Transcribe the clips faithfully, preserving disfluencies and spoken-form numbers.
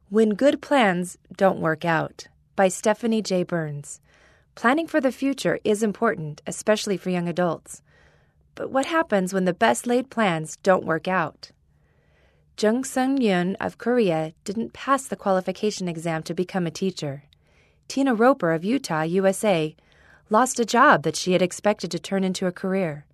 When Good Plans Don't Work Out, by Stephanie J. Burns. Planning for the future is important, especially for young adults. But what happens when the best-laid plans don't work out? Jung Sung-yeon of Korea didn't pass the qualification exam to become a teacher. Tina Roper of Utah, U S A, lost a job that she had expected to turn into a career.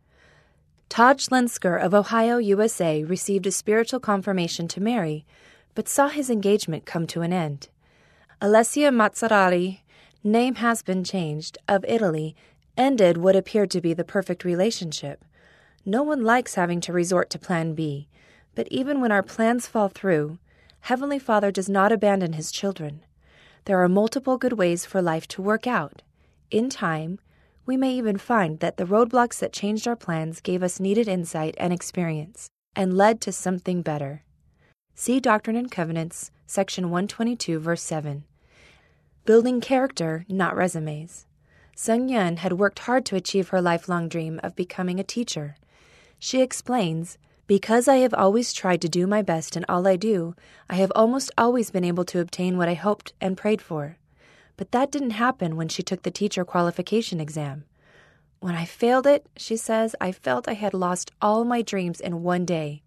Todd Schlensker of Ohio, U S A, received a spiritual confirmation to marry, but saw his engagement come to an end. Alessia Mazzarati, name has been changed, of Italy, ended what appeared to be the perfect relationship. No one likes having to resort to Plan B, but even when our plans fall through, Heavenly Father does not abandon His children. There are multiple good ways for life to work out. In time, we may even find that the roadblocks that changed our plans gave us needed insight and experience, and led to something better. See Doctrine and Covenants, section one twenty-two, verse seven. Building character, not resumes. Sung-yeon had worked hard to achieve her lifelong dream of becoming a teacher. She explains, "Because I have always tried to do my best in all I do, I have almost always been able to obtain what I hoped and prayed for. But that didn't happen when she took the teacher qualification exam. When I failed it," she says, "I felt I had lost all my dreams in one day."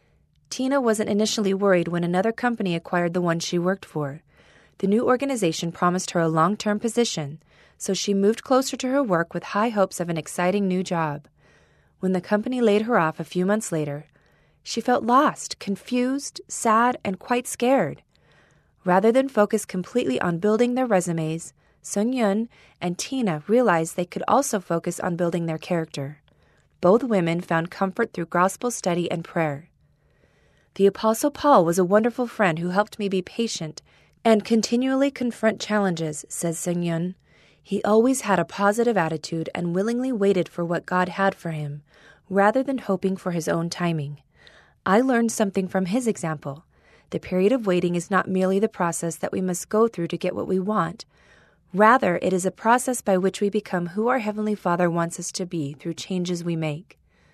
Tina wasn't initially worried when another company acquired the one she worked for. The new organization promised her a long-term position, so she moved closer to her work with high hopes of an exciting new job. When the company laid her off a few months later, she felt lost, confused, sad, and quite scared. Rather than focus completely on building their resumes, Sung-yeon and Tina realized they could also focus on building their character. Both women found comfort through gospel study and prayer. "The Apostle Paul was a wonderful friend who helped me be patient and continually confront challenges," says Sung-yeon. "He always had a positive attitude and willingly waited for what God had for him, rather than hoping for his own timing. I learned something from his example. The period of waiting is not merely the process that we must go through to get what we want. Rather, it is a process by which we become who our Heavenly Father wants us to be through changes we make."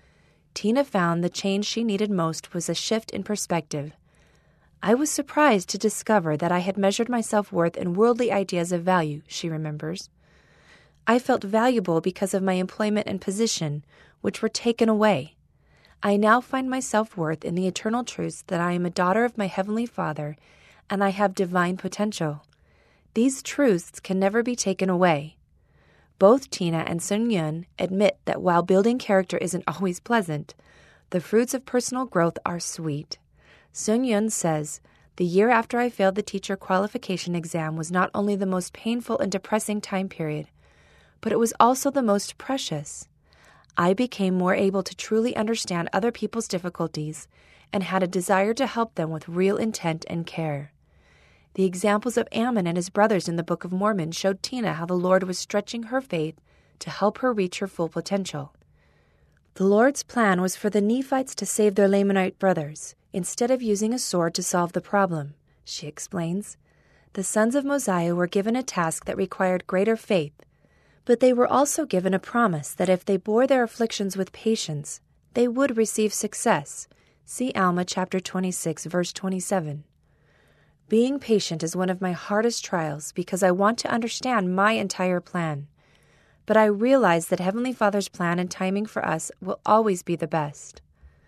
Tina found the change she needed most was a shift in perspective. "I was surprised to discover that I had measured my self-worth in worldly ideas of value," she remembers. "I felt valuable because of my employment and position, which were taken away. I now find my self-worth in the eternal truths that I am a daughter of my Heavenly Father and I have divine potential. These truths can never be taken away." Both Tina and Sung-yeon admit that while building character isn't always pleasant, the fruits of personal growth are sweet. Sung-yeon says, "The year after I failed the teacher qualification exam was not only the most painful and depressing time period, but it was also the most precious. I became more able to truly understand other people's difficulties and had a desire to help them with real intent and care." The examples of Ammon and his brothers in the Book of Mormon showed Tina how the Lord was stretching her faith to help her reach her full potential. "The Lord's plan was for the Nephites to save their Lamanite brothers, instead of using a sword to solve the problem," she explains. "The sons of Mosiah were given a task that required greater faith, but they were also given a promise that if they bore their afflictions with patience, they would receive success." See Alma chapter twenty-six, verse twenty-seven. "Being patient is one of my hardest trials because I want to understand my entire plan. But I realize that Heavenly Father's plan and timing for us will always be the best."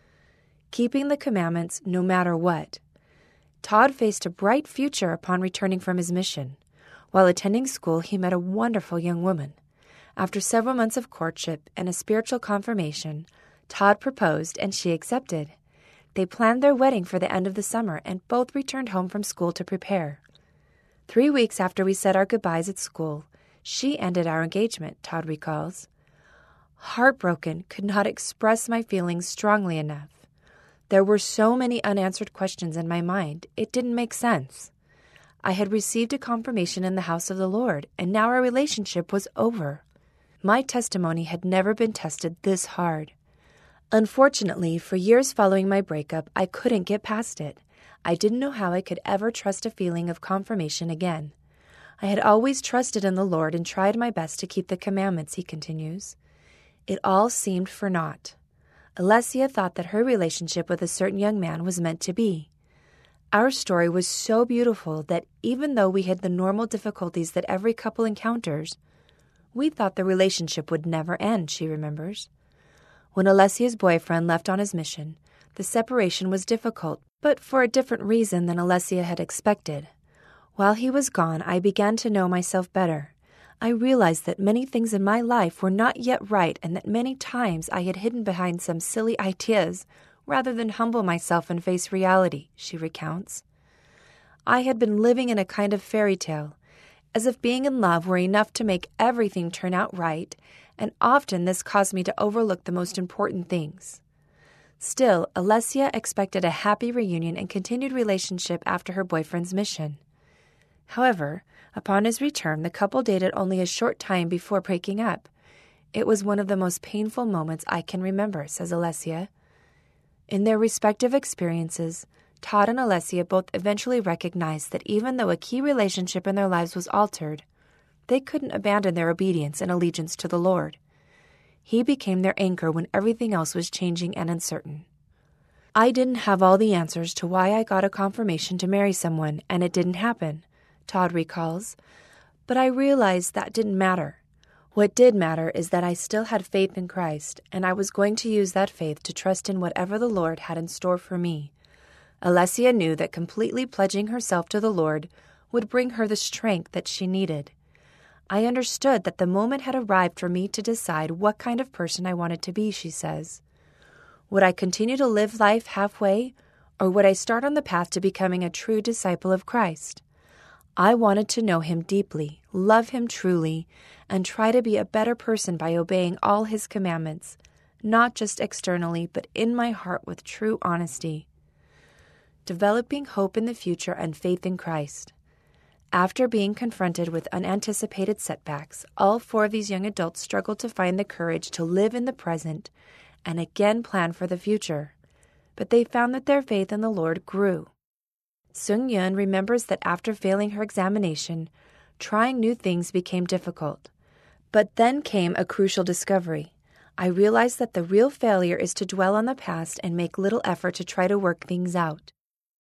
Keeping the commandments no matter what. Todd faced a bright future upon returning from his mission. While attending school, he met a wonderful young woman. After several months of courtship and a spiritual confirmation, Todd proposed and she accepted. They planned their wedding for the end of the summer and both returned home from school to prepare. Three weeks after we said our goodbyes at school, she ended our engagement, Todd recalls. "Heartbroken, could not express my feelings strongly enough. There were so many unanswered questions in my mind, it didn't make sense. I had received a confirmation in the house of the Lord, and now our relationship was over. My testimony had never been tested this hard. Unfortunately, for years following my breakup, I couldn't get past it. I didn't know how I could ever trust a feeling of confirmation again. I had always trusted in the Lord and tried my best to keep the commandments," he continues. "It all seemed for naught. Alessia thought that her relationship with a certain young man was meant to be. Our story was so beautiful that even though we had the normal difficulties that every couple encounters, we thought the relationship would never end, she remembers. When Alessia's boyfriend left on his mission, the separation was difficult, but for a different reason than Alessia had expected. While he was gone, I began to know myself better. I realized that many things in my life were not yet right and that many times I had hidden behind some silly ideas rather than humble myself and face reality, she recounts. I had been living in a kind of fairy tale, as if being in love were enough to make everything turn out right, and often this caused me to overlook the most important things. Still, Alessia expected a happy reunion and continued relationship after her boyfriend's mission. However, upon his return, the couple dated only a short time before breaking up. It was one of the most painful moments I can remember, says Alessia. In their respective experiences, Todd and Alessia both eventually recognized that even though a key relationship in their lives was altered, they couldn't abandon their obedience and allegiance to the Lord. He became their anchor when everything else was changing and uncertain. I didn't have all the answers to why I got a confirmation to marry someone, and it didn't happen, Todd recalls, but I realized that didn't matter. What did matter is that I still had faith in Christ, and I was going to use that faith to trust in whatever the Lord had in store for me. Alessia knew that completely pledging herself to the Lord would bring her the strength that she needed. I understood that the moment had arrived for me to decide what kind of person I wanted to be, she says. Would I continue to live life halfway, or would I start on the path to becoming a true disciple of Christ? I wanted to know him deeply, love him truly, and try to be a better person by obeying all his commandments, not just externally, but in my heart with true honesty. Developing hope in the future and faith in Christ. After being confronted with unanticipated setbacks, all four of these young adults struggled to find the courage to live in the present and again plan for the future. But they found that their faith in the Lord grew. Sung Yun remembers that after failing her examination, trying new things became difficult. But then came a crucial discovery. I realized that the real failure is to dwell on the past and make little effort to try to work things out.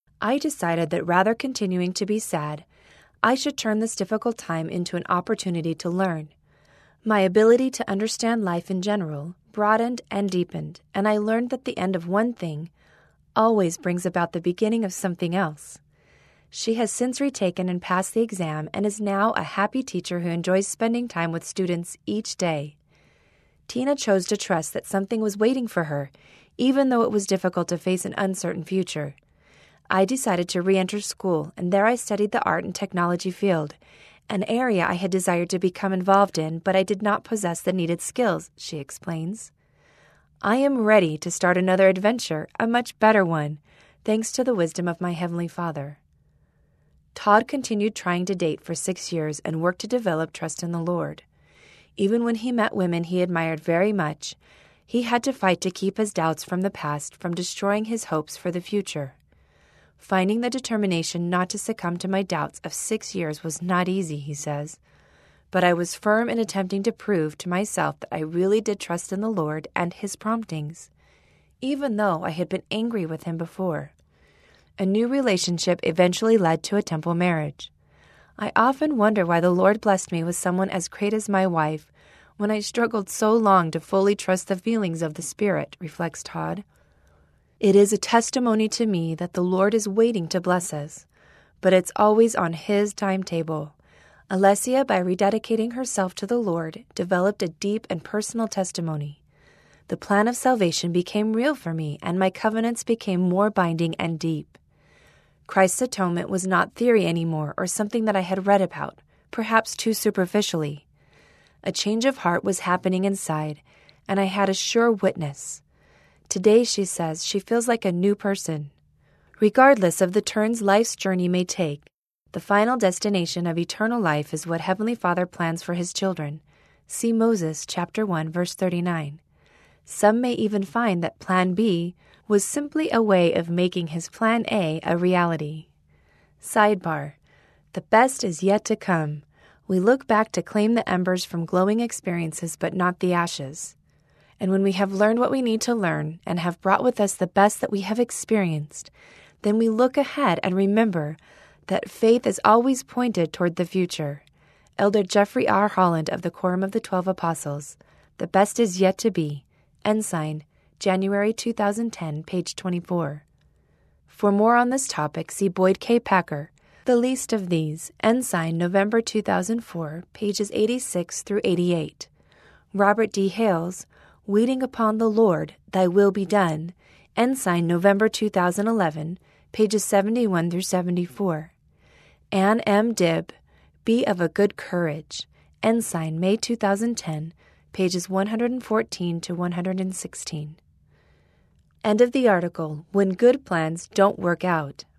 I decided that rather continuing to be sad, I should turn this difficult time into an opportunity to learn. My ability to understand life in general broadened and deepened, and I learned that the end of one thing always brings about the beginning of something else. She has since retaken and passed the exam and is now a happy teacher who enjoys spending time with students each day. Tina chose to trust that something was waiting for her, even though it was difficult to face an uncertain future. I decided to re-enter school, and there I studied the art and technology field, an area I had desired to become involved in, but I did not possess the needed skills, she explains. I am ready to start another adventure, a much better one, thanks to the wisdom of my Heavenly Father. Todd continued trying to date for six years and worked to develop trust in the Lord. Even when he met women he admired very much, he had to fight to keep his doubts from the past from destroying his hopes for the future. Finding the determination not to succumb to my doubts of six years was not easy, he says, but I was firm in attempting to prove to myself that I really did trust in the Lord and his promptings, even though I had been angry with him before. A new relationship eventually led to a temple marriage. I often wonder why the Lord blessed me with someone as great as my wife when I struggled so long to fully trust the feelings of the Spirit, reflects Todd. It is a testimony to me that the Lord is waiting to bless us, but it's always on His timetable. Alessia, by rededicating herself to the Lord, developed a deep and personal testimony. The plan of salvation became real for me, and my covenants became more binding and deep. Christ's atonement was not theory anymore or something that I had read about, perhaps too superficially. A change of heart was happening inside, and I had a sure witness. Today, she says, she feels like a new person. Regardless of the turns life's journey may take, the final destination of eternal life is what Heavenly Father plans for His children. See Moses chapter one, verse thirty-nine. Some may even find that Plan B was simply a way of making his Plan A a reality. Sidebar: the best is yet to come. We look back to claim the embers from glowing experiences, but not the ashes. And when we have learned what we need to learn and have brought with us the best that we have experienced, then we look ahead and remember that faith is always pointed toward the future. Elder Jeffrey R. Holland of the Quorum of the Twelve Apostles, The Best Is Yet to Be, Ensign, January two thousand ten, page twenty-four. For more on this topic, see Boyd K. Packer, The Least of These, Ensign, November two thousand four, pages eighty-six through eighty-eight. Robert D. Hales, Waiting Upon the Lord, Thy Will Be Done, Ensign, November two thousand eleven, pages seventy-one through seventy-four. Ann M. Dibb, Be of a Good Courage, Ensign, May two thousand ten, pages one fourteen to one sixteen. End of the article, When Good Plans Don't Work Out,